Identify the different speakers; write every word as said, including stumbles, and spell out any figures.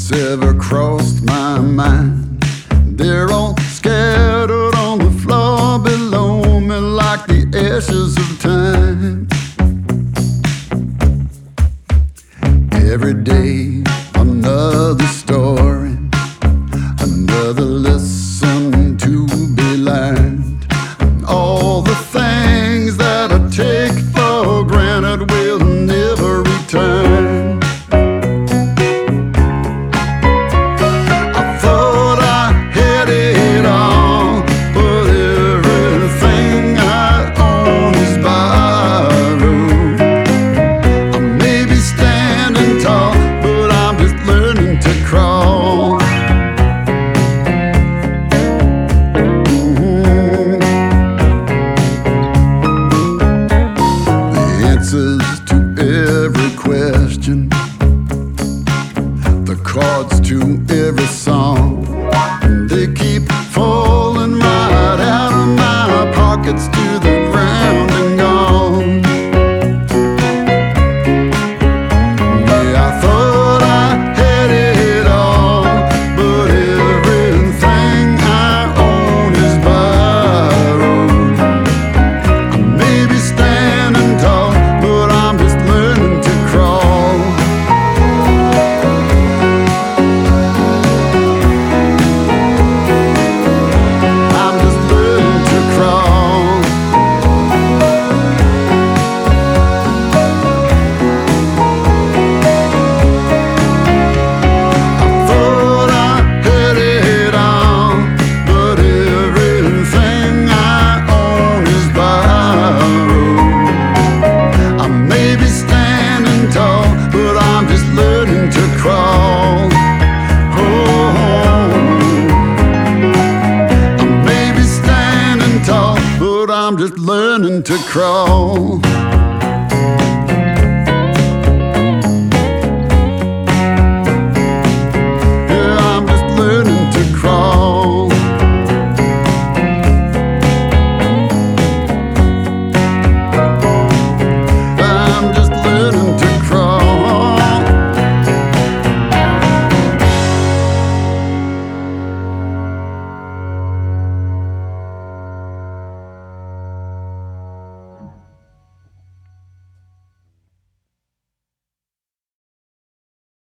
Speaker 1: thoughts ever crossed my mind. They're all scattered on the floor below me like the ashes of time. Every day another story, another lesson to be learned. All the things that I take for granted will never return. I thought I had it all, but everything I own is borrowed. I may be standing tall, but I'm just learning to crawl. Answers to every question, the chords to every song, they keep falling right out of my pockets to the ground and gone. Yeah, I thought I had it all, but everything I own is borrowed. I may be standing tall, but I'm just learning to crawl. I'm just learning to crawl. I thought I had it all, but everything I own is borrowed. I may be standing tall, but I'm just learning to crawl. Oh, I may be standing tall, but I'm just learning to crawl.